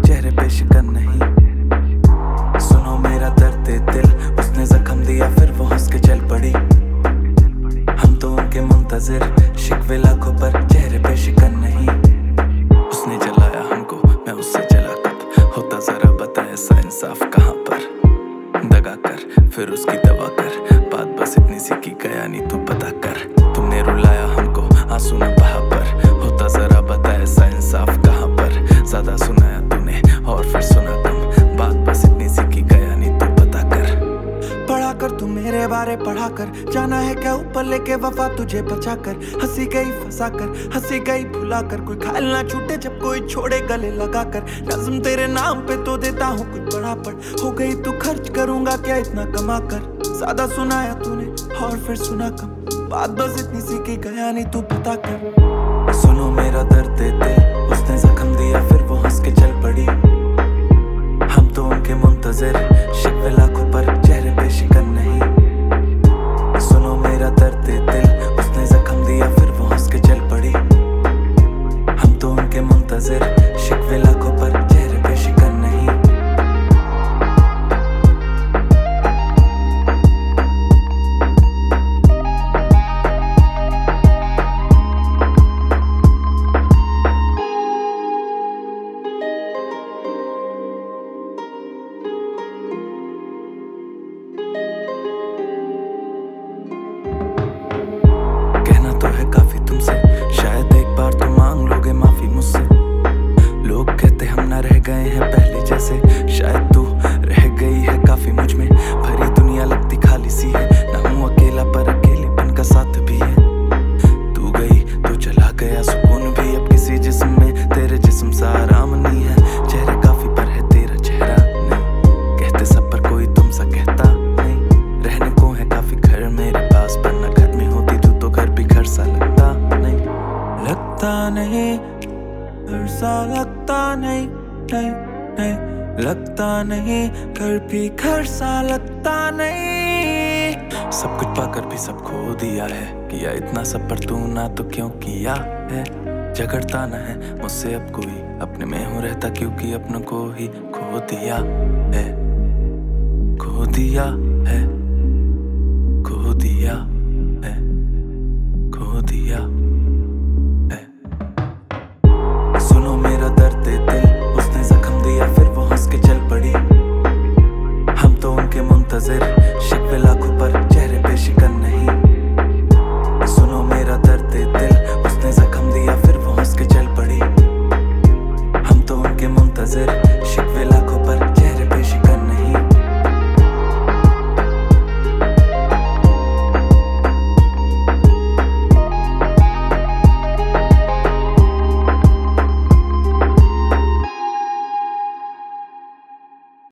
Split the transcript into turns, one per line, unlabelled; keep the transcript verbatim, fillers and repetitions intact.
चेहरे पे शिकन नहीं। सुनो मेरा दर्द दिल, उसने जख्म दिया फिर वो हंस के चल पड़ी। हम तो उनके मुंतजिर, शिकवे लाखों पर चेहरे पे शिकन नहीं। उसने जलाया हमको, मैं उससे जला कब, होता जरा बता ऐसा इंसाफ कहाँ पर। दगा कर फिर उसकी दवा कर, बात बस इतनी सी की गया नहीं तू पता कर। तुमने रुलाया हमको आंसू न बहा पर, होता जरा बता ऐसा इंसाफ कहाँ पर। ज्यादा सुनाया तूने और फिर सुना कम, बात बस इतनी सी की गया नहीं तू पता कर।
पढ़ा कर तू मेरे बारे पढ़ा कर, जाना है क्या ऊपर लेके वफा तुझे बचा कर। हंसी गई फंसा कर, हंसी गई भुला कर, कोई खाल ना छूटे जब कोई छोड़े गले लगा कर। नज़्म तेरे नाम पे तो देता हूँ कुछ बड़ा पढ़, हो गई तू खर्च करूंगा क्या इतना कमा कर। ज्यादा सुनाया तूने और फिर सुना कम, बात बस इतनी सी की गया नहीं तू पता कर।
सुनो मेरा दर्द दिल, उसने जख्म दिया फिर वो हंस के चल पड़ी। हम तो उनके मुंतजिर, शिकवे लाखों पर चेहरे पे शिकन नहीं। सुनो मेरा दर्द दिल, उसने जख्म दिया फिर वो हंस के चल पड़ी। हम तो उनके मुंतजिर, शिकवे लाखों पर चेहरे पे शिकन नहीं। तो है काफी तुमसे, शायद एक बार तो मांग लोगे माफी मुझसे। लोग कहते हम ना रह गए हैं पहले जैसे, शायद तू रह गई है काफी मुझ में। भरी दुनिया लगती खाली सी है, ना हूँ अकेला पर अकेलेपन का साथ भी है। तू गई तो चला गया सुकून भी, अब किसी जिस्म में तेरे जिस्म सा आराम नहीं है। चेहरे काफी पर है तेरा चेहरा नहीं, कहते सब पर कोई तुम सा कहता नहीं। रहने को है काफी घर मेरे पास, पर न घर में होती तू तो घर भी घर सा लगता नहीं।
लगता नहीं घर सा लगता नहीं, नहीं नहीं लगता नहीं, घर भी घर सा लगता नहीं।
सब कुछ पाकर भी सब खो दिया है, किया इतना सब पर तू ना तो क्यों किया है। झगड़ता ना है मुझसे अब कोई, अपने में हूँ रहता क्योंकि अपनों को ही खो दिया है। खो दिया है, खो दिया